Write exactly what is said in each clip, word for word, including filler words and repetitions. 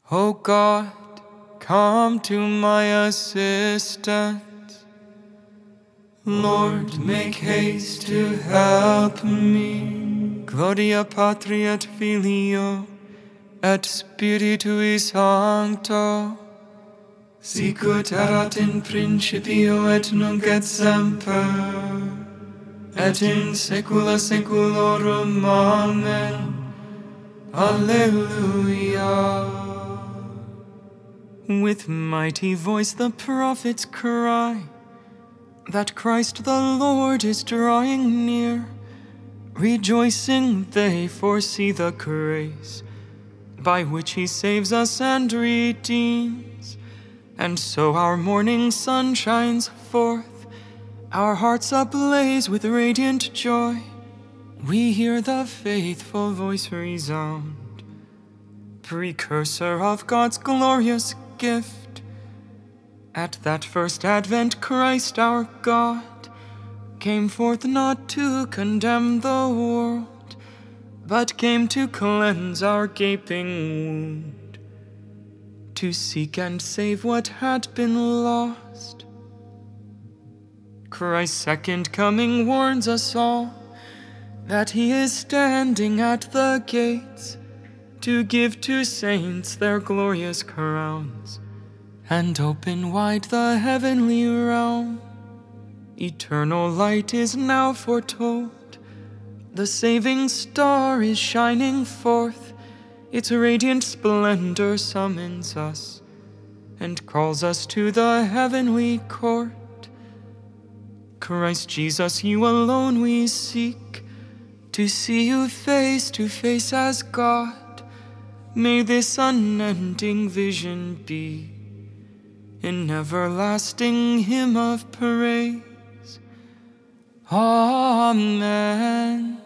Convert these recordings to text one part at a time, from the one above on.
O God, come to my assistance. Lord, make haste to help me. Gloria Patri et Filio et Spiritui Sancto, sicut erat in principio et nunc et semper, et in saecula saeculorum. Amen. Alleluia. With mighty voice the prophets cry that Christ the Lord is drawing near. Rejoicing they foresee the grace by which he saves us and redeems. And so our morning sun shines forth, our hearts ablaze with radiant joy. We hear the faithful voice resound, precursor of God's glorious gift. At that first advent, Christ our God came forth not to condemn the world, but came to cleanse our gaping wound, to seek and save what had been lost. Christ's second coming warns us all that he is standing at the gates to give to saints their glorious crowns and open wide the heavenly realm. Eternal light is now foretold. The saving star is shining forth. Its radiant splendor summons us and calls us to the heavenly court. Christ Jesus, you alone we seek, to see you face to face as God. May this unending vision be an everlasting hymn of praise. Amen.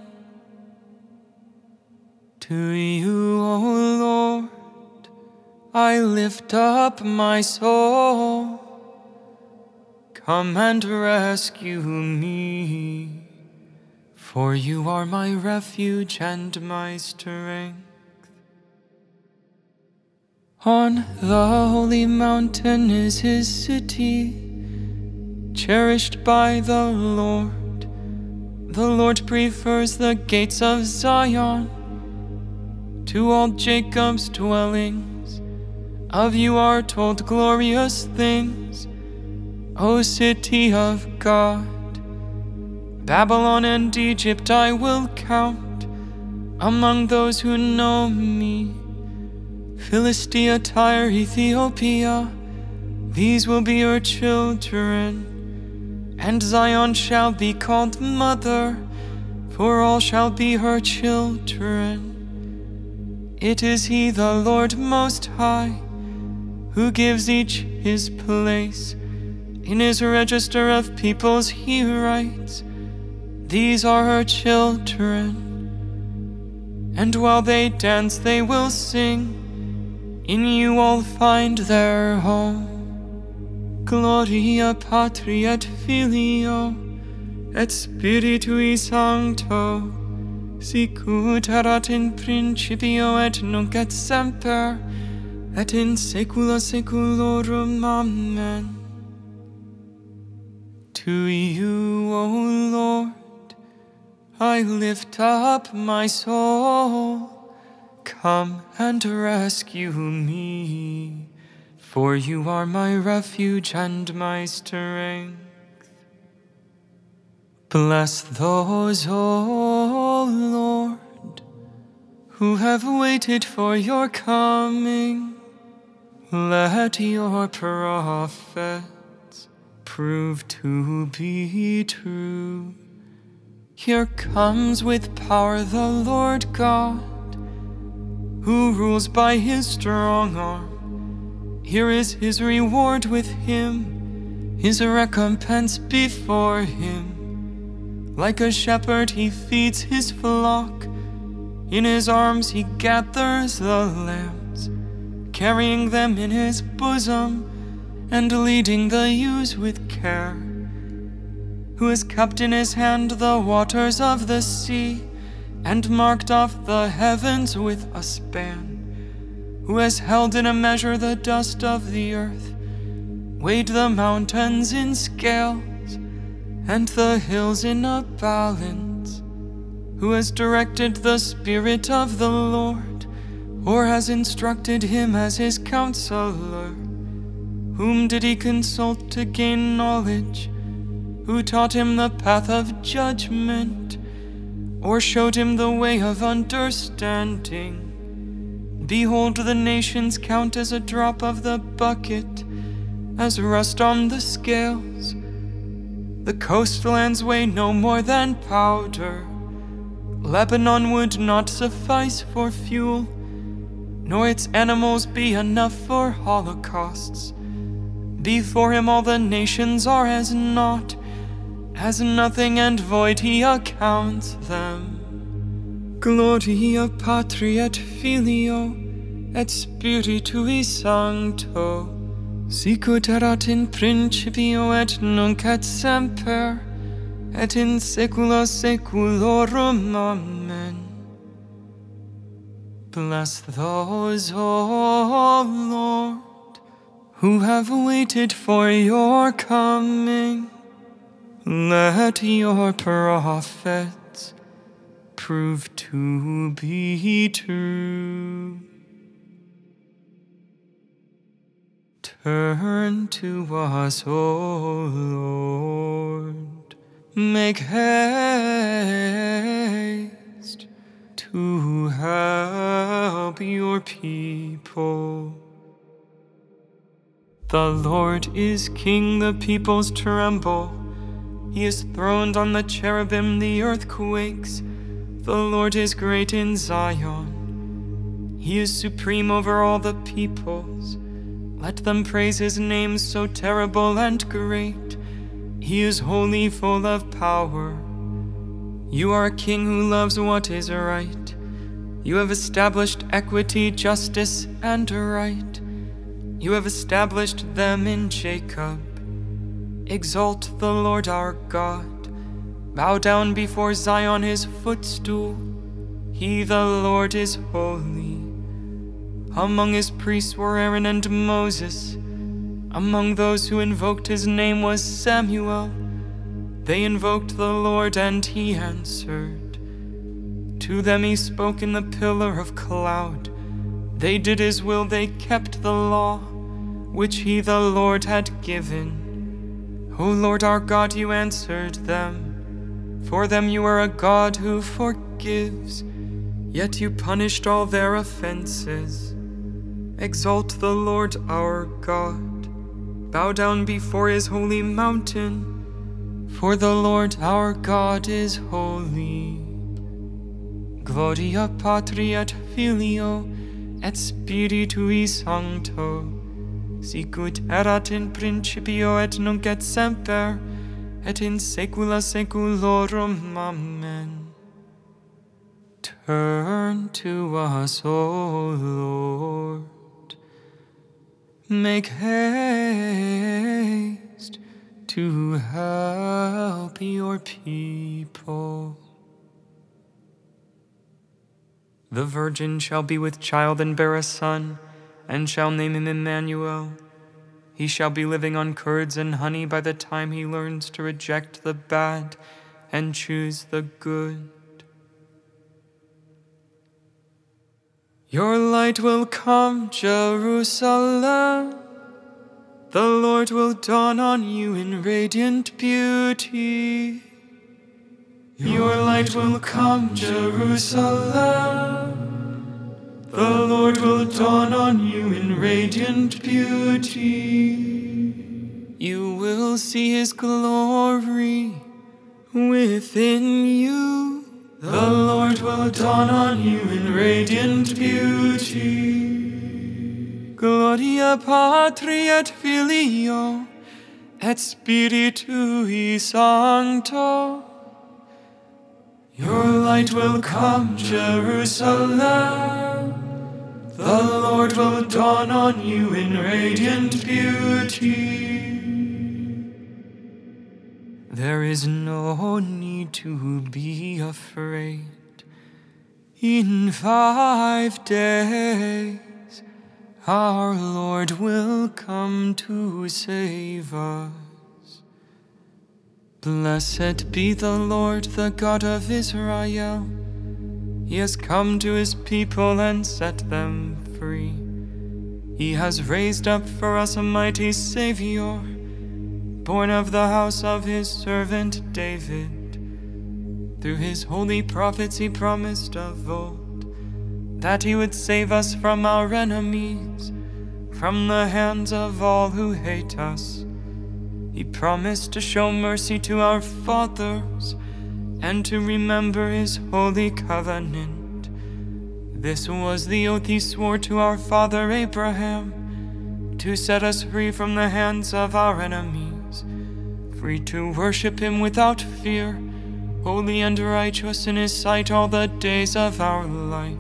To you, O Lord, I lift up my soul. Come and rescue me, for you are my refuge and my strength. On the holy mountain is his city, cherished by the Lord. The Lord prefers the gates of Zion to all Jacob's dwellings. Of you are told glorious things, O city of God. Babylon and Egypt I will count among those who know me. Philistia, Tyre, Ethiopia, these will be your children. And Zion shall be called mother, for all shall be her children. It is he, the Lord Most High, who gives each his place. In his register of peoples he writes, these are her children. And while they dance they will sing, in you all find their home. Gloria Patri et Filio et Spiritui Sancto, sicut erat in principio et nunc et semper, et in saecula saeculorum. Amen. To you, O Lord, I lift up my soul. Come and rescue me, for you are my refuge and my strength. Bless those, O Lord, who have waited for your coming. Let your prophets prove to be true. Here comes with power the Lord God, who rules by his strong arm. Here is his reward with him, his recompense before him. Like a shepherd he feeds his flock, in his arms he gathers the lambs, carrying them in his bosom and leading the ewes with care. Who has kept in his hand the waters of the sea, and marked off the heavens with a span, who has held in a measure the dust of the earth, weighed the mountains in scales, and the hills in a balance, who has directed the Spirit of the Lord, or has instructed him as his counselor? Whom did he consult to gain knowledge? Who taught him the path of judgment, or showed him the way of understanding? Behold, the nations count as a drop of the bucket, as rust on the scales. The coastlands weigh no more than powder. Lebanon would not suffice for fuel, nor its animals be enough for holocausts. Before him all the nations are as naught, as nothing and void he accounts them. Gloria Patri et Filio et Spiritui Sancto, sicut erat in principio et nunc et semper, et in saecula saeculorum. Amen. Bless those, O Lord, who have waited for your coming. Let your prophets prove to be true. Turn to us, O Lord. Make haste to help your people. The Lord is King, the peoples tremble. He is throned on the cherubim, the earth quakes. The Lord is great in Zion. He is supreme over all the peoples. Let them praise his name, so terrible and great. He is holy, full of power. You are a king who loves what is right. You have established equity, justice, and right. You have established them in Jacob. Exalt the Lord our God. Bow down before Zion, his footstool. He, the Lord, is holy. Among his priests were Aaron and Moses. Among those who invoked his name was Samuel. They invoked the Lord, and he answered. To them he spoke in the pillar of cloud. They did his will, they kept the law, which he, the Lord, had given. O Lord our God, you answered them. For them you are a God who forgives, yet you punished all their offenses. Exalt the Lord our God. Bow down before his holy mountain, for the Lord our God is holy. Gloria Patri et Filio et Spiritui Sancto, sicut erat in principio et nunc et semper, et in saecula saeculorum. Amen. Turn to us, O Lord. Make haste to help your people. The virgin shall be with child and bear a son, and shall name him Emmanuel. He shall be living on curds and honey by the time he learns to reject the bad and choose the good. Your light will come, Jerusalem. The Lord will dawn on you in radiant beauty. Your light will come, Jerusalem. The Lord will dawn on you in radiant beauty. You will see his glory within you. The Lord will dawn on you in radiant beauty. Gloria Patri et Filio et Spiritui Sancto. Your light will come, Jerusalem. The Lord will dawn on you in radiant beauty. There is no need to be afraid. In five days our Lord will come to save us. Blessed be the Lord, the God of Israel. He has come to his people and set them free. He has raised up for us a mighty Savior, born of the house of his servant David. Through his holy prophets he promised of old that he would save us from our enemies, from the hands of all who hate us. He promised to show mercy to our fathers and to remember his holy covenant. This was the oath he swore to our father Abraham, to set us free from the hands of our enemies, free to worship him without fear, holy and righteous in his sight all the days of our life.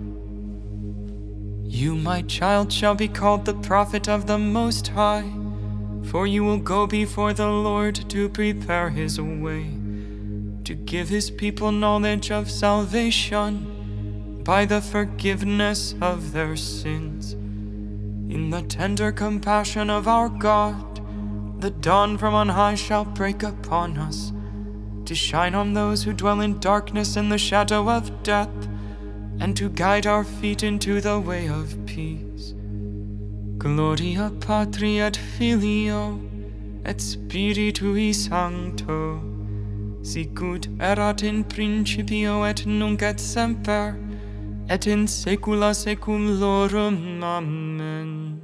You, my child, shall be called the prophet of the Most High, for you will go before the Lord to prepare his way, to give his people knowledge of salvation by the forgiveness of their sins. In the tender compassion of our God, the dawn from on high shall break upon us, to shine on those who dwell in darkness and the shadow of death, and to guide our feet into the way of peace. Gloria Patri et Filio et Spiritui Sancto, sicut erat in principio et nunc et semper, et in saecula saeculorum. Amen.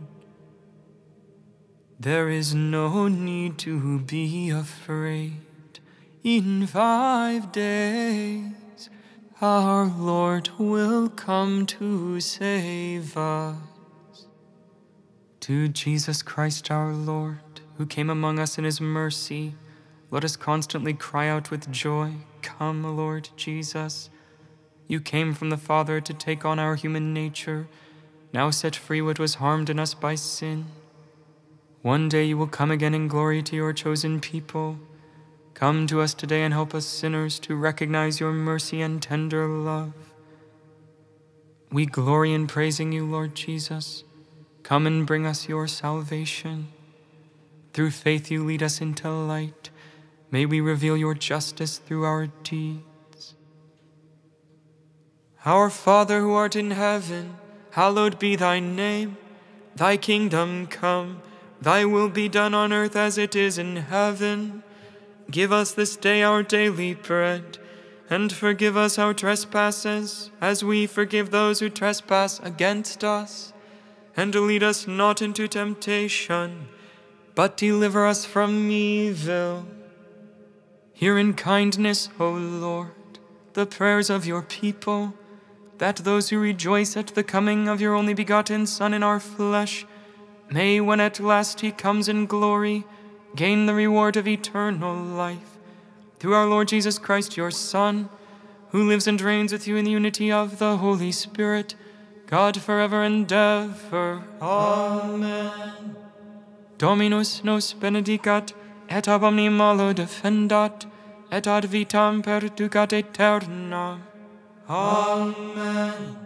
There is no need to be afraid. In five days, our Lord will come to save us. To Jesus Christ our Lord, who came among us in his mercy, let us constantly cry out with joy, "Come, Lord Jesus." You came from the Father to take on our human nature, now set free what was harmed in us by sin. One day you will come again in glory to your chosen people. Come to us today and help us sinners to recognize your mercy and tender love. We glory in praising you, Lord Jesus. Come and bring us your salvation. Through faith you lead us into light. May we reveal your justice through our deeds. Our Father who art in heaven, hallowed be thy name. Thy kingdom come, thy will be done on earth as it is in heaven. Give us this day our daily bread, and forgive us our trespasses, as we forgive those who trespass against us. And lead us not into temptation, but deliver us from evil. Hear in kindness, O Lord, the prayers of your people, that those who rejoice at the coming of your only begotten Son in our flesh may, when at last he comes in glory, gain the reward of eternal life. Through our Lord Jesus Christ, your Son, who lives and reigns with you in the unity of the Holy Spirit, God forever and ever. Amen. Dominus nos benedicat, et ab omni malo defendat, et ad vitam perducat aeterna. Amen.